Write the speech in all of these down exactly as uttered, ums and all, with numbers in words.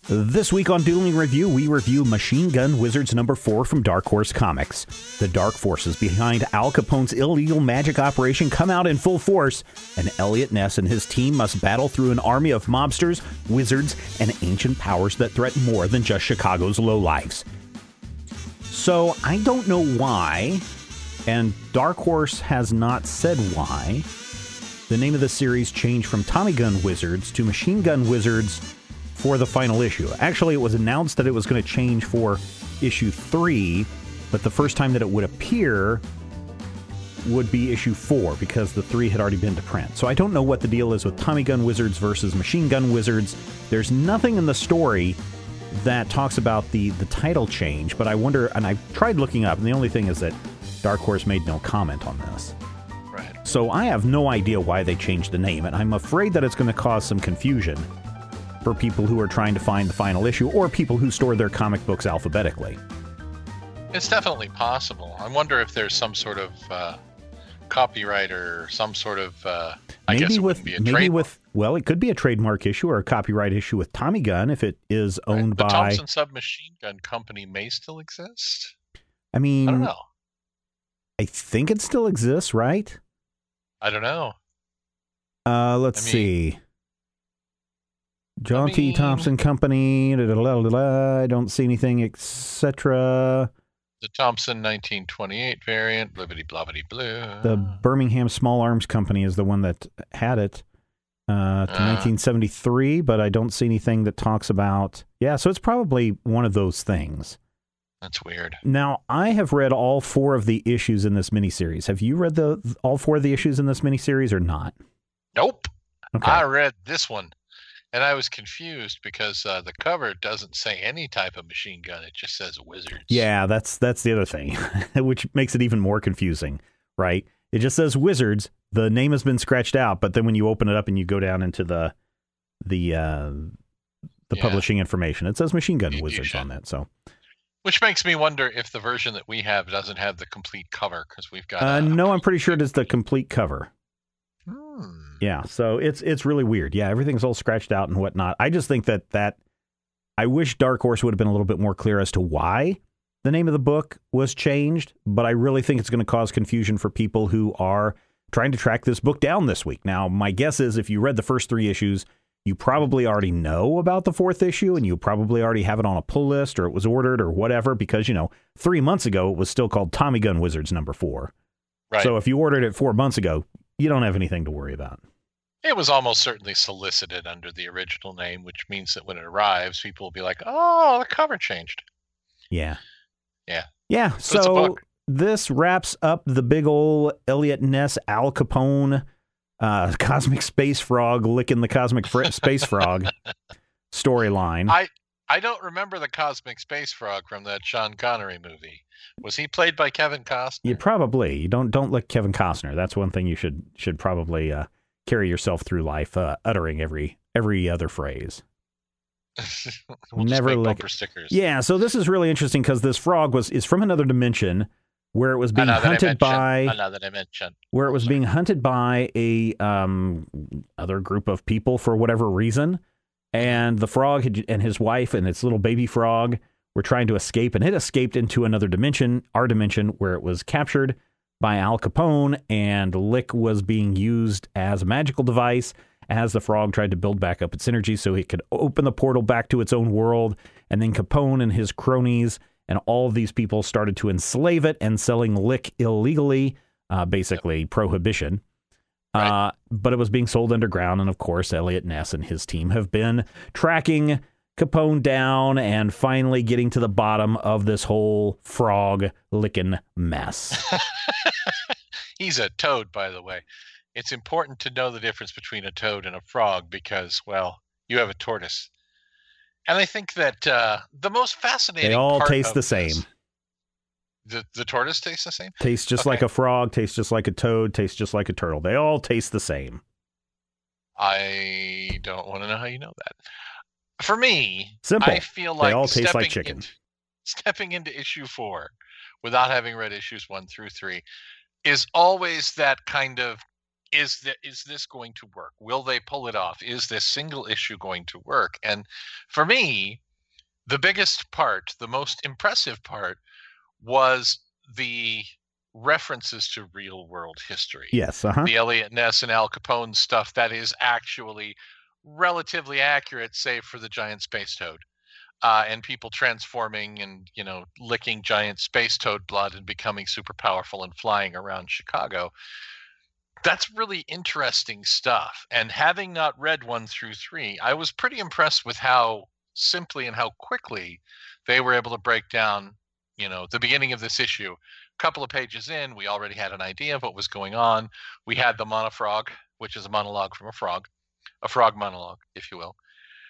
This week on Dueling Review, we review Machine Gun Wizards number four from Dark Horse Comics. The dark forces behind Al Capone's illegal magic operation come out in full force, and Elliot Ness and his team must battle through an army of mobsters, wizards, and ancient powers that threaten more than just Chicago's lowlifes. So, I don't know why, and Dark Horse has not said why, the name of the series changed from Tommy Gun Wizards to Machine Gun Wizards for the final issue. Actually, it was announced that it was going to change for issue three, but the first time that it would appear would be issue four, because the three had already been to print. So I don't know what the deal is with Tommy Gun Wizards versus Machine Gun Wizards. There's nothing in the story that talks about the, the title change, but I wonder, and I tried looking up, and the only thing is that Dark Horse made no comment on this. Right. So I have no idea why they changed the name, and I'm afraid that it's going to cause some confusion for people who are trying to find the final issue, or people who store their comic books alphabetically. It's definitely possible. I wonder if there's some sort of uh, copyright or some sort of, uh, I maybe guess it with, would be a maybe trademark. with, well, it could be a trademark issue or a copyright issue with Tommy Gun if it is owned right. The by... Thompson Submachine Gun Company may still exist? I mean... I don't know. I think it still exists, right? I don't know. Uh, let's I mean, see. John I T. mean- Thompson Company, da, da, da, da, da, I don't see anything, et cetera. The Thompson nineteen twenty-eight variant, blibbity blobbity blue. The Birmingham Small Arms Company is the one that had it uh, to Uh. nineteen seventy-three, but I don't see anything that talks about... Yeah, so it's probably one of those things. That's weird. Now, I have read all four of the issues in this miniseries. Have you read the all four of the issues in this miniseries or not? Nope. Okay. I read this one, and I was confused because uh, the cover doesn't say any type of machine gun. It just says Wizards. Yeah, that's that's the other thing, which makes it even more confusing, right? It just says Wizards. The name has been scratched out, but then when you open it up and you go down into the the uh, the Yeah. publishing information, it says Machine Gun You- you Wizards should. on that. So, Which makes me wonder if the version that we have doesn't have the complete cover, because we've got... uh, a no, I'm pretty sure it pretty is the complete cover. Hmm. Yeah, so it's it's really weird. Yeah, everything's all scratched out and whatnot. I just think that that I wish Dark Horse would have been a little bit more clear as to why the name of the book was changed, but I really think it's going to cause confusion for people who are trying to track this book down this week. Now, my guess is if you read the first three issues, you probably already know about the fourth issue, and you probably already have it on a pull list, or it was ordered, or whatever, because, you know, three months ago, it was still called Tommy Gun Wizards number four. Right. So if you ordered it four months ago, you don't have anything to worry about. It was almost certainly solicited under the original name, which means that when it arrives, people will be like, oh, the cover changed. Yeah. Yeah. Yeah. So it's a So book. this wraps up the big old Elliot Ness, Al Capone, uh, Cosmic Space Frog licking the Cosmic fr- Space Frog storyline. I I don't remember the Cosmic Space Frog from that Sean Connery movie. Was he played by Kevin Costner? You probably you don't don't lick Kevin Costner. That's one thing you should should probably uh, carry yourself through life uh, uttering every every other phrase. we'll Never just make lick- bumper stickers. Yeah, so this is really interesting because this frog was is from another dimension where it was being Another hunted dimension. by Another dimension. where it was being hunted by a um other group of people for whatever reason, and the frog had, and his wife and its little baby frog were trying to escape, and it escaped into another dimension, our dimension, where it was captured by Al Capone, and Lick was being used as a magical device as the frog tried to build back up its energy so it could open the portal back to its own world. And then Capone and his cronies and all of these people started to enslave it and selling Lick illegally, uh, basically prohibition. Right. Uh, but it was being sold underground. And of course, Elliot Ness and his team have been tracking Capone down and finally getting to the bottom of this whole frog licking mess. He's a toad, by the way. It's important to know the difference between a toad and a frog because, well, you have a tortoise. And I think that uh, the most fascinating They all part taste of the this- same. The, the tortoise tastes the same? Tastes just Okay. like a frog, tastes just like a toad, tastes just like a turtle. They all taste the same. I don't want to know how you know that. For me, Simple. I feel They like all taste like stepping chicken. into- stepping into issue four without having read issues one through three is always that kind of is that is this going to work? Will they pull it off? Is this single issue going to work? And for me, the biggest part, the most impressive part, was the references to real world history. Yes, uh-huh. The Elliot Ness and Al Capone stuff that is actually relatively accurate, save for the giant space toad. Uh, and people transforming and, you know, licking giant space toad blood and becoming super powerful and flying around Chicago. That's really interesting stuff. And having not read one through three, I was pretty impressed with how simply and how quickly they were able to break down, you know, the beginning of this issue. A couple of pages in, we already had an idea of what was going on. We had the monofrog, which is a monologue from a frog, a frog monologue, if you will,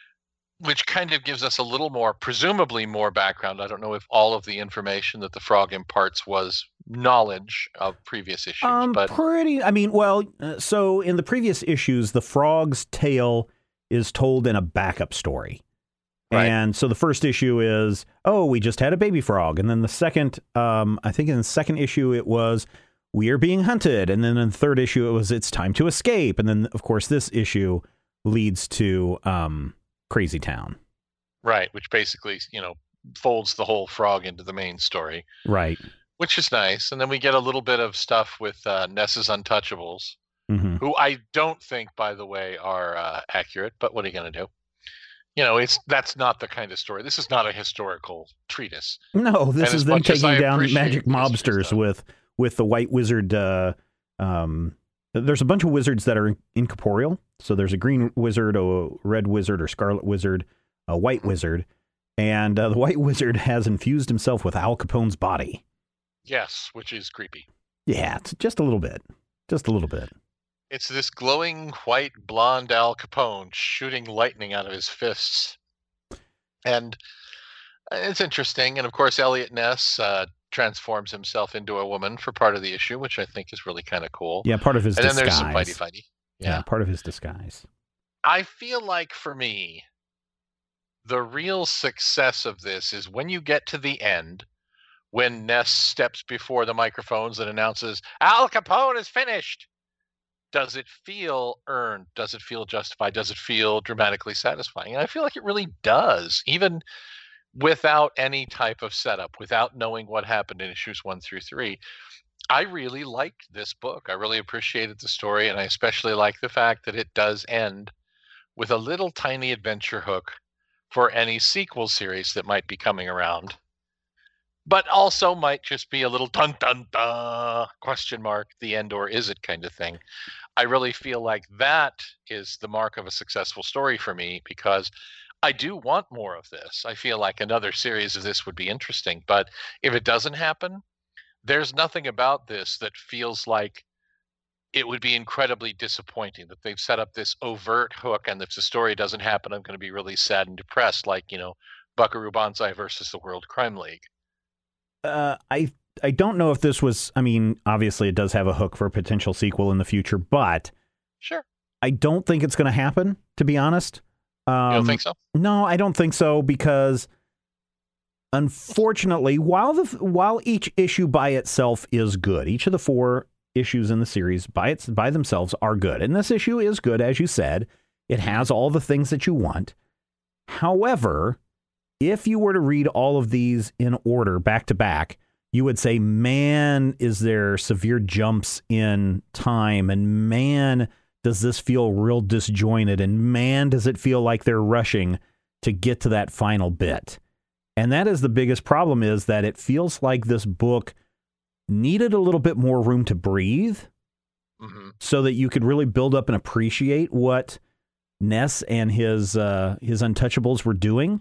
which kind of gives us a little more, presumably more background. I don't know if all of the information that the frog imparts was knowledge of previous issues. Um, but pretty, I mean, well, uh, so in the previous issues, the frog's tale is told in a backup story. Right. And so the first issue is, oh, we just had a baby frog. And then the second, um, I think in the second issue, it was, we are being hunted. And then in the third issue, it was, it's time to escape. And then, of course, this issue leads to um, Crazy Town. Right, which basically, you know, folds the whole frog into the main story. Right. Which is nice. And then we get a little bit of stuff with uh, Ness's Untouchables, mm-hmm. who I don't think, by the way, are uh, accurate. But what are you going to do? You know, it's that's not the kind of story. This is not a historical treatise. No, this and is them taking down magic mobsters with with the white wizard. Uh, um, there's a bunch of wizards that are incorporeal. So there's a green wizard, a red wizard, or scarlet wizard, a white mm-hmm. wizard, and uh, the white wizard has infused himself with Al Capone's body. Yes, which is creepy. Yeah, it's just a little bit, just a little bit. It's this glowing white blonde Al Capone shooting lightning out of his fists. And it's interesting. And of course, Elliot Ness uh, transforms himself into a woman for part of the issue, which I think is really kind of cool. Yeah, part of his and disguise. And then there's some fighty-fighty. Yeah. yeah, part of his disguise. I feel like for me, the real success of this is when you get to the end, when Ness steps before the microphones and announces, Al Capone is finished. Does it feel earned? Does it feel justified? Does it feel dramatically satisfying? And I feel like it really does, even without any type of setup, without knowing what happened in issues one through three. I really liked this book. I really appreciated the story, and I especially like the fact that it does end with a little tiny adventure hook for any sequel series that might be coming around, but also might just be a little dun dun dun question mark, the end or is it kind of thing. I really feel like that is the mark of a successful story for me, because I do want more of this. I feel like another series of this would be interesting, but if it doesn't happen, there's nothing about this that feels like it would be incredibly disappointing, that they've set up this overt hook, and if the story doesn't happen, I'm going to be really sad and depressed, like, you know, Buckaroo Banzai versus the World Crime League. Uh, I I don't know if this was, I mean, obviously it does have a hook for a potential sequel in the future, but sure, I don't think it's going to happen, to be honest. Um, you don't think so? No, I don't think so, because unfortunately, while the while each issue by itself is good, each of the four issues in the series by its by themselves are good, and this issue is good, as you said. It has all the things that you want. However, if you were to read all of these in order, back to back, you would say, man, is there severe jumps in time, and man, does this feel real disjointed, and man, does it feel like they're rushing to get to that final bit. And that is the biggest problem, is that it feels like this book needed a little bit more room to breathe, mm-hmm. so that you could really build up and appreciate what Ness and his uh, his Untouchables were doing,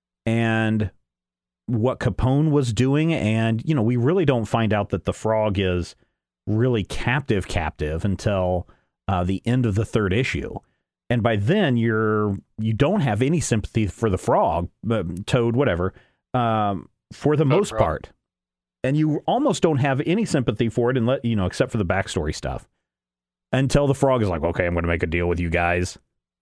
and what Capone was doing. And, you know, we really don't find out that the frog is really captive captive until uh, the end of the third issue. And by then you're, you don't have any sympathy for the frog, but toad, whatever, um, for the toad most frog. part. And you almost don't have any sympathy for it, and let, you know, except for the backstory stuff, until the frog is like, okay, I'm going to make a deal with you guys.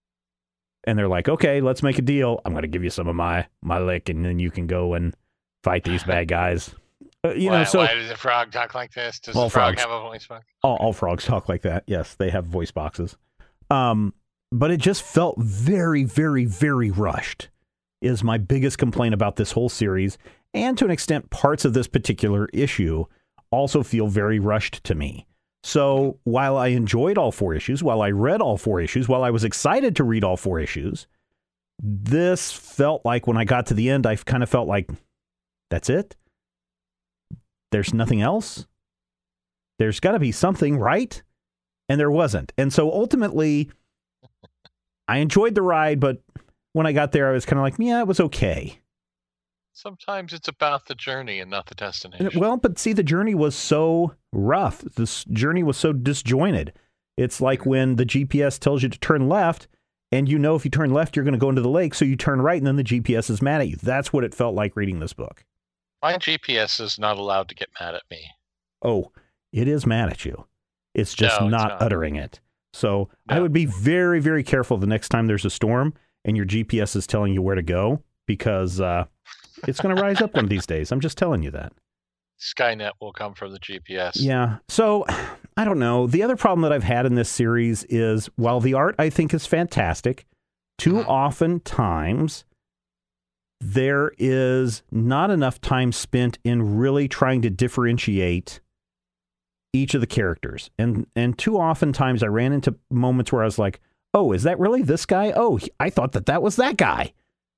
And they're like, okay, let's make a deal. I'm going to give you some of my, my lick, and then you can go and fight these bad guys. Uh, you know, Why, so why does the frog talk like this? Does all the frog frogs, have a voice box? all, all frogs talk like that. Yes, they have voice boxes. Um, but it just felt very, very, very rushed. Is my biggest complaint about this whole series, and to an extent, parts of this particular issue also feel very rushed to me. So while I enjoyed all four issues, while I read all four issues, while I was excited to read all four issues, this felt like when I got to the end, I kind of felt like, that's it? There's nothing else? There's got to be something, right? And there wasn't. And so ultimately, I enjoyed the ride, but when I got there, I was kind of like, yeah, it was okay. Sometimes it's about the journey and not the destination. Well, but see, the journey was so rough. This journey was so disjointed. It's like when the G P S tells you to turn left, and you know if you turn left, you're going to go into the lake, so you turn right, and then the G P S is mad at you. That's what it felt like reading this book. My G P S is not allowed to get mad at me. Oh, it is mad at you. It's just No, it's not, not. uttering it. So No. I would be very, very careful the next time there's a storm and your G P S is telling you where to go, because uh, it's going to rise up one of these days. I'm just telling you that. Skynet will come from the G P S. Yeah. So I don't know. The other problem that I've had in this series is, while the art I think is fantastic, too Mhm. often times there is not enough time spent in really trying to differentiate each of the characters. And and too often times I ran into moments where I was like, oh, is that really this guy? Oh, I thought that that was that guy.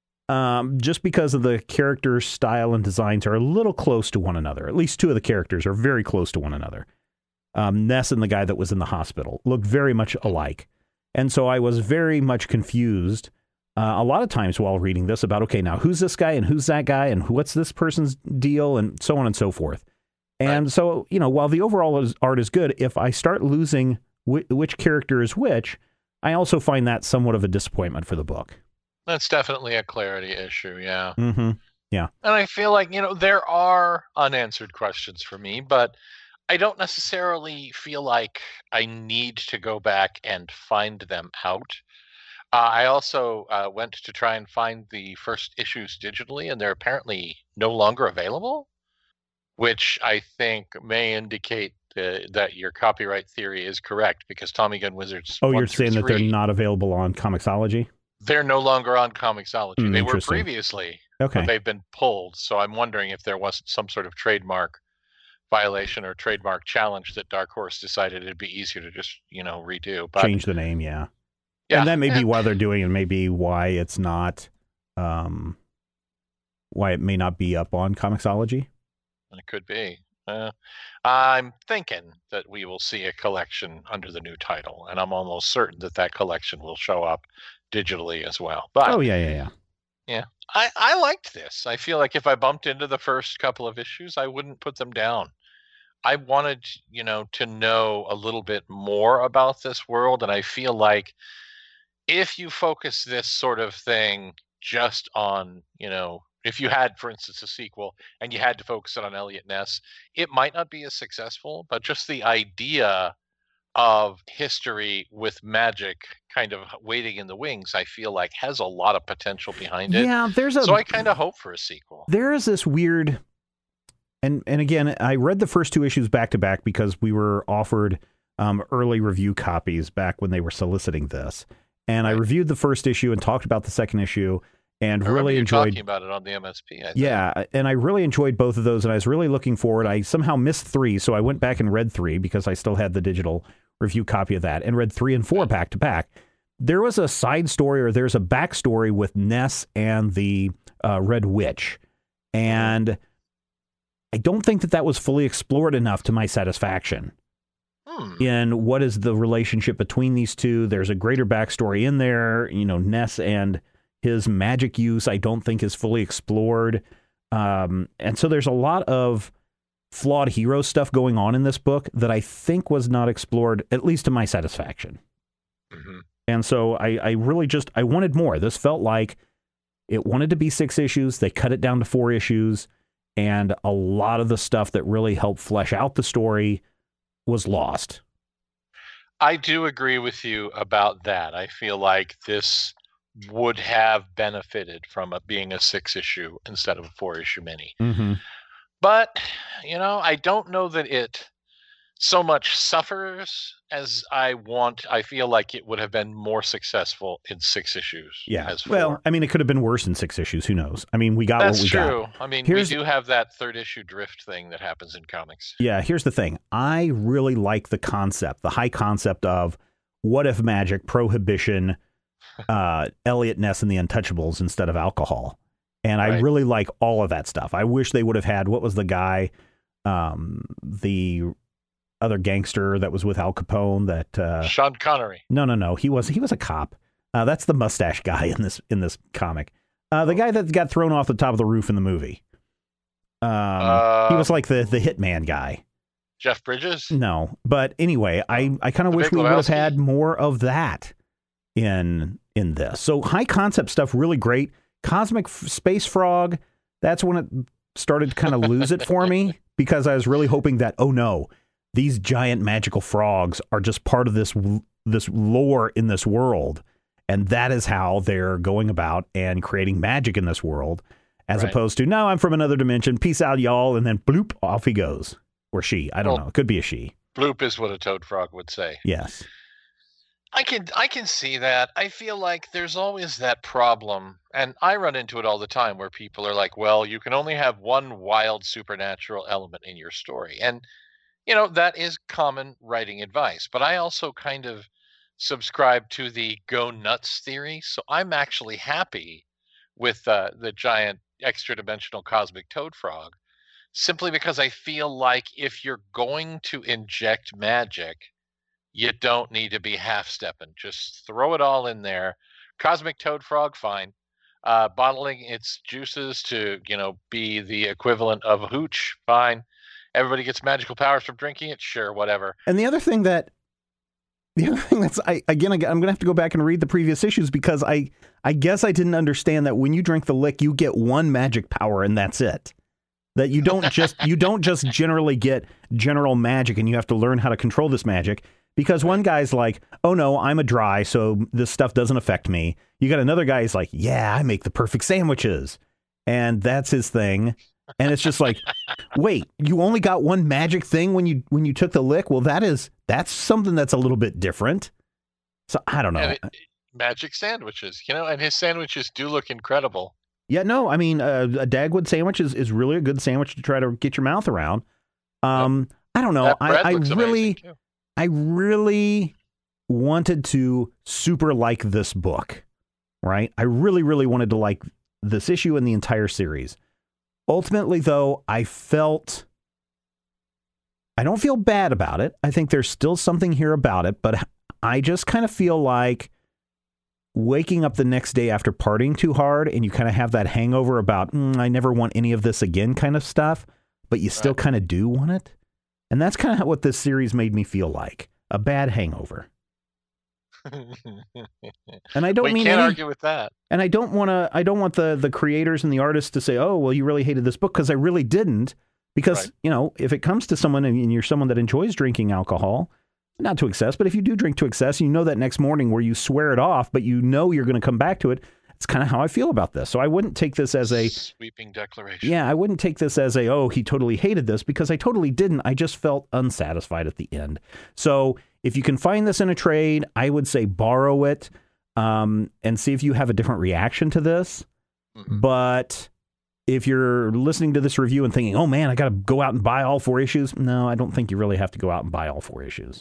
Um, just because of the character style and designs are a little close to one another. At least two of the characters are very close to one another. Um, Ness and the guy that was in the hospital look very much alike. And so I was very much confused uh, a lot of times while reading this about, okay, now who's this guy and who's that guy and what's this person's deal and so on and so forth. And Right. so, you know, while the overall is, art is good, if I start losing wh- which character is which, I also find that somewhat of a disappointment for the book. That's definitely a clarity issue, yeah. Mm-hmm. And I feel like, you know, there are unanswered questions for me, but I don't necessarily feel like I need to go back and find them out. Uh, I also uh, went to try and find the first issues digitally, and they're apparently no longer available, which I think may indicate uh, that your copyright theory is correct, because Tommy Gun Wizards Oh, one you're through saying that they're three, not available on Comixology? they're no longer on Comixology. Hmm, They were interesting. previously, Okay. but they've been pulled. So I'm wondering if there wasn't some sort of trademark violation or trademark challenge that Dark Horse decided it'd be easier to just, you know, redo. But Change the name, yeah. yeah, And that may be and- why they're doing it, maybe why it's not, um, why it may not be up on Comixology. it could be. Uh, I'm thinking that we will see a collection under the new title, and I'm almost certain that that collection will show up digitally as well. But Oh, yeah, yeah, yeah. yeah, I, I liked this. I feel like if I bumped into the first couple of issues, I wouldn't put them down. I wanted, you know, to know a little bit more about this world, and I feel like if you focus this sort of thing just on, you know, if you had, for instance, a sequel and you had to focus it on Elliot Ness, it might not be as successful, but just the idea of history with magic kind of waiting in the wings, I feel like has a lot of potential behind it. Yeah, there's a So I kind of hope for a sequel. there is this weird, and and again, I read the first two issues back to back because we were offered um, early review copies back when they were soliciting this, and I Right. reviewed the first issue and talked about the second issue, and I remember really you enjoyed. talking about it on the M S P. I think. Yeah, and I really enjoyed both of those, and I was really looking forward. I somehow missed three, so I went back and read three because I still had the digital review copy of that, and read three and four back to back. There was a side story, or there's a backstory with Ness and the uh, Red Witch, and I don't think that that was fully explored enough to my satisfaction. Hmm. In what is the relationship between these two? There's a greater backstory in there. You know, Ness and his magic use, I don't think is fully explored. Um, and so there's a lot of flawed hero stuff going on in this book that I think was not explored, at least to my satisfaction. Mhm. And so I, I really just, I wanted more. This felt like it wanted to be six issues. They cut it down to four issues. And a lot of the stuff that really helped flesh out the story was lost. I do agree with you about that. I feel like this would have benefited from it being a six issue instead of a four issue mini. Mm-hmm. But, you know, I don't know that it so much suffers as I want. I feel like it would have been more successful in six issues Yeah. as Well, four. I mean, it could have been worse in six issues. Who knows? I mean, we got That's what we true. got. I mean, Here's, we do have that third issue drift thing that happens in comics. Yeah, here's the thing. I really like the concept, the high concept of what if magic, prohibition, uh, Elliot Ness and the Untouchables instead of alcohol. And I Right. really like all of that stuff. I wish they would have had, what was the guy, um, the other gangster that was with Al Capone that, uh, Sean Connery. no, no, no, he was, he was a cop. Uh, that's the mustache guy in this, in this comic. Uh, the guy that got thrown off the top of the roof in the movie. Um, Um, he was like the, the hitman guy. Jeff Bridges. No, but anyway, I, I kind of The wish Big we would have Lebowski? had more of that in in this. So high concept stuff, really great. Cosmic f- Space Frog, that's when it started to kind of lose it for me because I was really hoping that, oh no, these giant magical frogs are just part of this this lore in this world, and that is how they're going about and creating magic in this world, as Right. opposed to, no, I'm from another dimension, peace out, y'all, and then bloop, off he goes. Or she. I don't Well- know. It could be a she. Bloop is what a toad frog would say. Yes. I can I can see that. I feel like there's always that problem, and I run into it all the time where people are like, "Well, you can only have one wild supernatural element in your story." And you know, that is common writing advice, but I also kind of subscribe to the go nuts theory, so I'm actually happy with uh, the giant extra dimensional cosmic toad frog simply because I feel like if you're going to inject magic, you don't need to be half stepping. Just throw it all in there. Cosmic toad frog, fine. Uh, bottling its juices to, you know, be the equivalent of a hooch, fine. Everybody gets magical powers from drinking it, sure, whatever. And the other thing that, the other thing that's, I again, I, I'm going to have to go back and read the previous issues because I, I guess I didn't understand that when you drink the lick, you get one magic power and that's it. That you don't just, you don't just generally get general magic and you have to learn how to control this magic. Because one guy's like, oh no, I'm a dry, so this stuff doesn't affect me. You got another guy who's like, yeah, I make the perfect sandwiches. And that's his thing. And it's just like, wait, you only got one magic thing when you when you took the lick? Well, that is that's something that's a little bit different. So I don't know. And it, magic sandwiches, you know, and his sandwiches do look incredible. Yeah, no, I mean, uh, a Dagwood sandwich is, is really a good sandwich to try to get your mouth around. Um, yep. I don't know. That bread I, I looks really, amazing, too. I really wanted to super like this book, right? I really, really wanted to like this issue and the entire series. Ultimately, though, I felt, I don't feel bad about it. I think there's still something here about it, but I just kind of feel like waking up the next day after partying too hard and you kind of have that hangover about, mm, I never want any of this again kind of stuff, but you still Right. kind of do want it. And that's kind of what this series made me feel like, a bad hangover. And I don't we mean can't any, argue with that. and I don't want to, I don't want the, the creators and the artists to say, oh, well, you really hated this book, because I really didn't. Because, Right. you know, if it comes to someone and you're someone that enjoys drinking alcohol, not to excess, but if you do drink to excess, you know that next morning where you swear it off, but you know you're going to come back to it. It's kind of how I feel about this. So I wouldn't take this as a sweeping declaration. Yeah, I wouldn't take this as a, oh, he totally hated this, because I totally didn't. I just felt unsatisfied at the end. So if you can find this in a trade, I would say borrow it um, and see if you have a different reaction to this. Mhm. But if you're listening to this review and thinking, oh man, I got to go out and buy all four issues. No, I don't think you really have to go out and buy all four issues.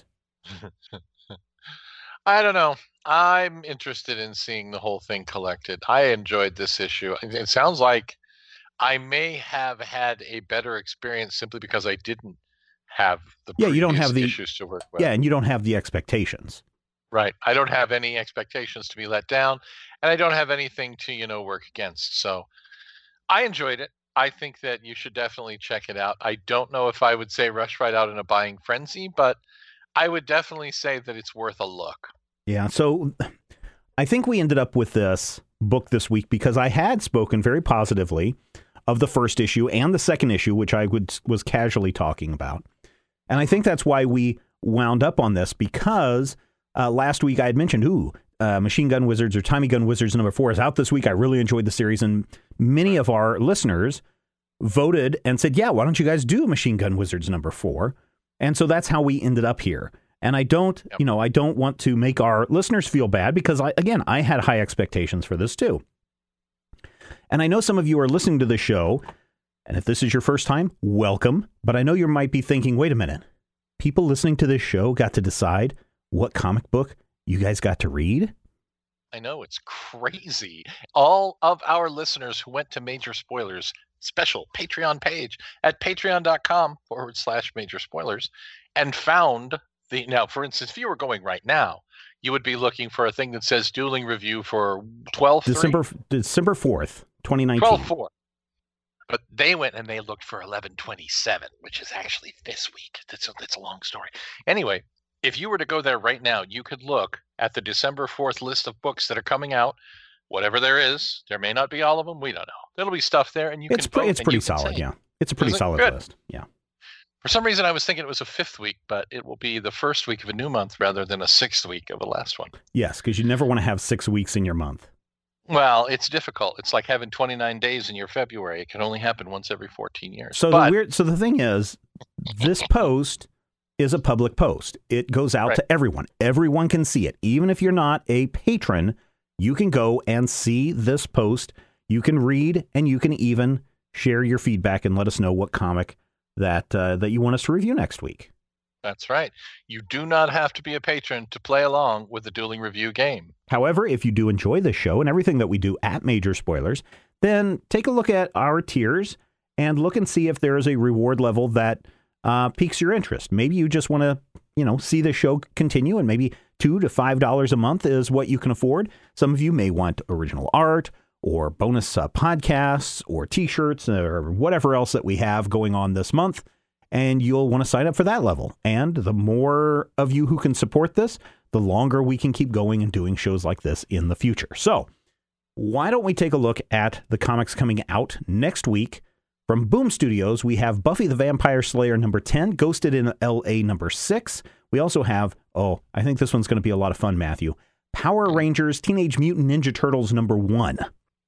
I don't know. I'm interested in seeing the whole thing collected. I enjoyed this issue. It it sounds like I may have had a better experience simply because I didn't have the Yeah, you don't previous have the- issues to work with. Yeah, and you don't have the expectations. Right. I don't have any expectations to be let down, and I don't have anything to, you know, work against. So I enjoyed it. I think that you should definitely check it out. I don't know if I would say rush right out in a buying frenzy, but I would definitely say that it's worth a look. Yeah, so I think we ended up with this book this week because I had spoken very positively of the first issue and the second issue, which I would, was casually talking about. And I think that's why we wound up on this, because uh, last week I had mentioned, ooh, uh, Machine Gun Wizards or Tommy Gun Wizards number four is out this week. I really enjoyed the series, and many of our listeners voted and said, yeah, why don't you guys do Machine Gun Wizards number four? And so that's how we ended up here. And I don't, yep. you know, I don't want to make our listeners feel bad because, I, again, I had high expectations for this too. And I know some of you are listening to the show, and if this is your first time, welcome. But I know you might be thinking, wait a minute, people listening to this show got to decide what comic book you guys got to read? I know, it's crazy. All of our listeners who went to Major Spoilers special Patreon page at patreon.com forward slash major spoilers and found the, now, for instance, if you were going right now, you would be looking for a thing that says dueling review for twelve December December fourth, twenty nineteen. twelve four. But they went and they looked for eleven twenty-seven, which is actually this week. That's a, that's a long story. Anyway, if you were to go there right now, you could look at the December fourth list of books that are coming out. Whatever there is, there may not be all of them. We don't know. There'll be stuff there, and you it's can pre- vote. It's pretty solid, say, yeah. It's a pretty solid good? list, yeah. For some reason, I was thinking it was a fifth week, but it will be the first week of a new month rather than a sixth week of the last one. Yes, because you never want to have six weeks in your month. Well, it's difficult. It's like having twenty-nine days in your February. It can only happen once every fourteen years. So but, the weird. So the thing is, this post is a public post. It goes out right. to everyone. Everyone can see it. Even if you're not a patron, you can go and see this post. You can read, and you can even share your feedback and let us know what comic that uh, that you want us to review next week. That's right. You do not have to be a patron to play along with the dueling review game. However, if you do enjoy this show and everything that we do at Major Spoilers, then take a look at our tiers and look and see if there is a reward level that uh, piques your interest. Maybe you just want to, you know, see the show continue, and maybe two to five dollars a month is what you can afford. Some of you may want original art or bonus uh, podcasts or T-shirts or whatever else that we have going on this month, and you'll want to sign up for that level. And the more of you who can support this, the longer we can keep going and doing shows like this in the future. So why don't we take a look at the comics coming out next week? From Boom Studios, we have Buffy the Vampire Slayer number ten, Ghosted in L A number six. We also have, oh, I think this one's going to be a lot of fun, Matthew, Power Rangers Teenage Mutant Ninja Turtles number one.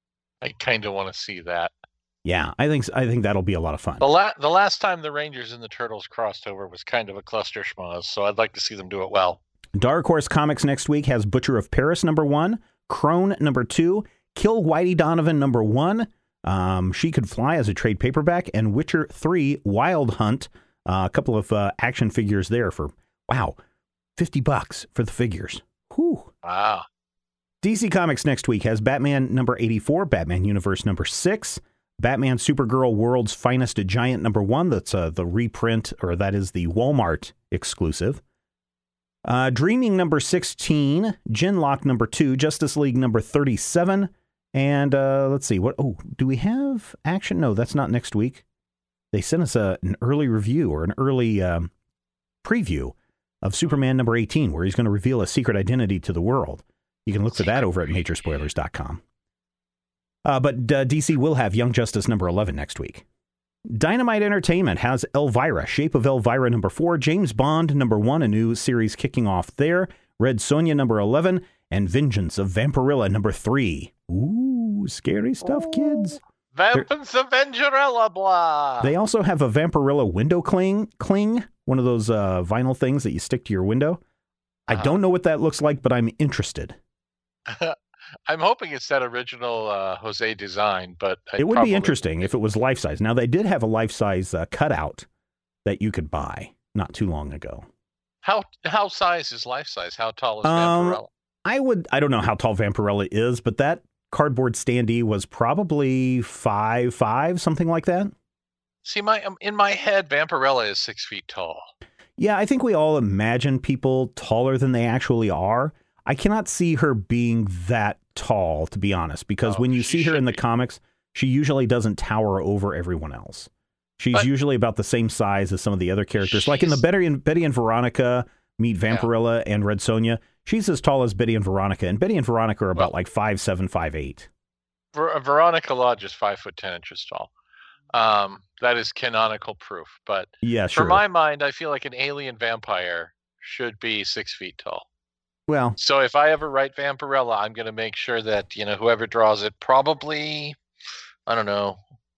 I kind of want to see that. Yeah, I think I think that'll be a lot of fun. The, la- the last time the Rangers and the Turtles crossed over was kind of a cluster schmoz, so I'd like to see them do it well. Dark Horse Comics next week has Butcher of Paris number one, Crone number two, Kill Whitey Donovan number one, um, She Could Fly as a trade paperback, and Witcher three Wild Hunt. Uh, a couple of uh, action figures there for, wow, fifty bucks for the figures. Whew. Wow. D C Comics next week has Batman number eighty-four, Batman Universe number six, Batman Supergirl World's Finest Giant number one. That's uh, the reprint, or that is the Walmart exclusive. Uh, Dreaming number sixteen, Genlock number two, Justice League number thirty-seven, and uh, let's see, what, oh, do we have action? No, that's not next week. They sent us a, an early review or an early um, preview of Superman number eighteen, where he's going to reveal a secret identity to the world. You can look for that over at major spoilers dot com. Uh, but uh, D C will have Young Justice number eleven next week. Dynamite Entertainment has Elvira, Shape of Elvira number four, James Bond number one, a new series kicking off there, Red Sonja number eleven, and Vengeance of Vampirilla number three. Ooh, scary stuff, Ooh, kids. Vengeance of Vampirilla, blah. They also have a Vampirilla window cling, cling, one of those uh, vinyl things that you stick to your window. Uh-huh. I don't know what that looks like, but I'm interested. I'm hoping it's that original uh, Jose design, but I it would probably... be interesting if it was life size. Now, they did have a life size uh, cutout that you could buy not too long ago. How how size is life size? How tall is um, Vampirella? I would I don't know how tall Vampirella is, but that cardboard standee was probably five five, something like that. See, my um, in my head, Vampirella is six feet tall. Yeah, I think we all imagine people taller than they actually are. I cannot see her being that tall, to be honest, because oh, when you see her in the be. comics, she usually doesn't tower over everyone else. She's but usually about the same size as some of the other characters. Like in the Betty and, Betty and Veronica meet Vampirilla yeah. and Red Sonja, she's as tall as Betty and Veronica, and Betty and Veronica are about well, like five seven, five eight. Ver- Veronica Lodge is five foot ten inches tall. Um, that is canonical proof. But yeah, for sure. my mind, I feel like an alien vampire should be six feet tall. Well, so if I ever write Vampirella, I'm going to make sure that, you know, whoever draws it probably, I don't know,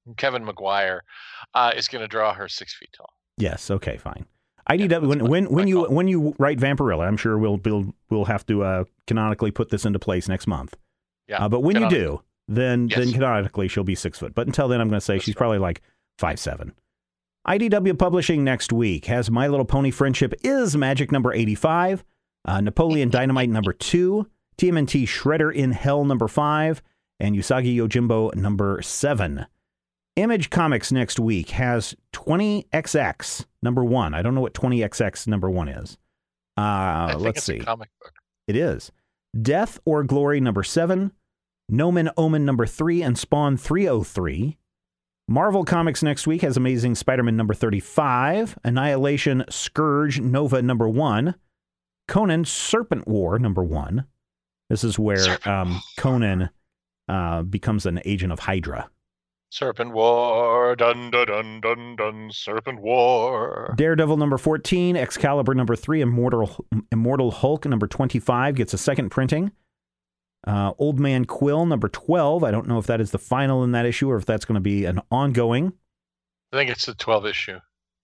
Kevin McGuire, uh, is going to draw her six feet tall. Yes. Okay. Fine. I D W. Yeah, when when when you when you write Vampirella, I'm sure we'll we'll we'll have to uh, canonically put this into place next month. Yeah. Uh, but when Canonic- you do, then yes. then canonically she'll be six foot. But until then, I'm going to say That's she's right. probably like five seven. I D W Publishing next week has My Little Pony Friendship is Magic number eighty-five, uh, Napoleon Dynamite number two, T M N T Shredder in Hell number five, and Usagi Yojimbo number seven. Image Comics next week has twenty X X number one. I don't know what twenty X X number one is. Uh, I think let's it's see. A comic book. It is. Death or Glory number seven, Nomen Omen number three, and Spawn three oh three. Marvel Comics next week has Amazing Spider-Man number thirty-five, Annihilation Scourge Nova number one, Conan Serpent War number one. This is where um, Conan uh, becomes an agent of Hydra. Serpent War, dun dun dun dun dun, Serpent War. Daredevil number fourteen, Excalibur number three, Immortal Immortal Hulk number twenty-five gets a second printing. Uh, Old Man Quill number twelve. I don't know if that is the final in that issue or if that's going to be an ongoing. I think it's the twelve issue.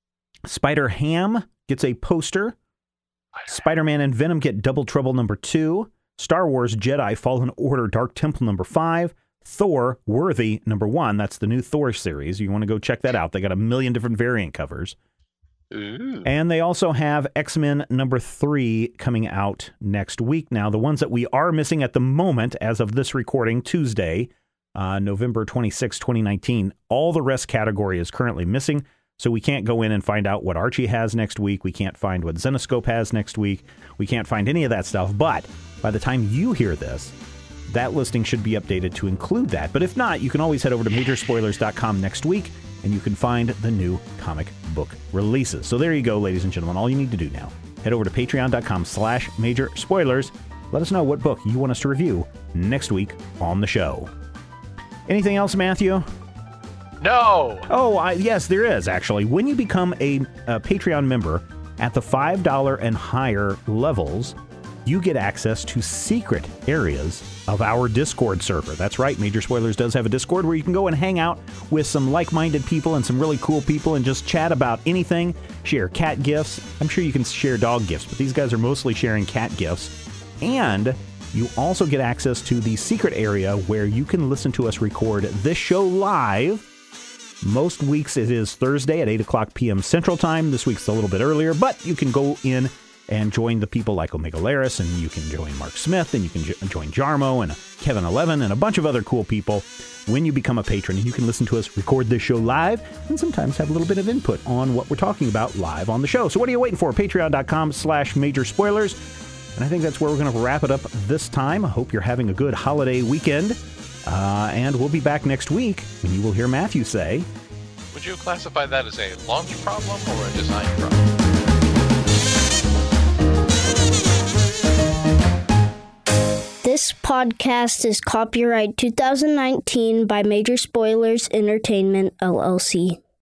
Spider-Ham gets a poster. Spider-Man and Venom get Double Trouble number two. Star Wars Jedi Fallen Order Dark Temple number five. Thor Worthy number one. That's the new Thor series. You want to go check that out. They got a million different variant covers. Ooh. And they also have X-Men number three coming out next week. Now, the ones that we are missing at the moment, as of this recording, Tuesday, uh, November twenty-sixth, twenty nineteen, all the rest category is currently missing. So we can't go in and find out what Archie has next week. We can't find what Zenoscope has next week. We can't find any of that stuff. But by the time you hear this, that listing should be updated to include that. But if not, you can always head over to major spoilers dot com next week, and you can find the new comic book releases. So there you go, ladies and gentlemen. All you need to do now, head over to patreon dot com slash major spoilers. Let us know what book you want us to review next week on the show. Anything else, Matthew? No. Oh, I, yes, there is, actually. When you become a, a Patreon member at the five dollars and higher levels, you get access to secret areas of our Discord server. That's right, Major Spoilers does have a Discord where you can go and hang out with some like-minded people and some really cool people and just chat about anything, share cat gifts. I'm sure you can share dog gifts, but these guys are mostly sharing cat gifts. And you also get access to the secret area where you can listen to us record this show live. Most weeks it is Thursday at eight o'clock p.m. Central Time. This week's a little bit earlier, but you can go in and join the people like Omega Laris, and you can join Mark Smith, and you can jo- join Jarmo, and Kevin Eleven, and a bunch of other cool people when you become a patron. And you can listen to us record this show live, and sometimes have a little bit of input on what we're talking about live on the show. So what are you waiting for? patreon dot com slash major spoilers. And I think that's where we're going to wrap it up this time. I hope you're having a good holiday weekend. Uh, and we'll be back next week, and you will hear Matthew say... Would you classify that as a launch problem or a design problem? This podcast is copyright two thousand nineteen by Major Spoilers Entertainment, L L C.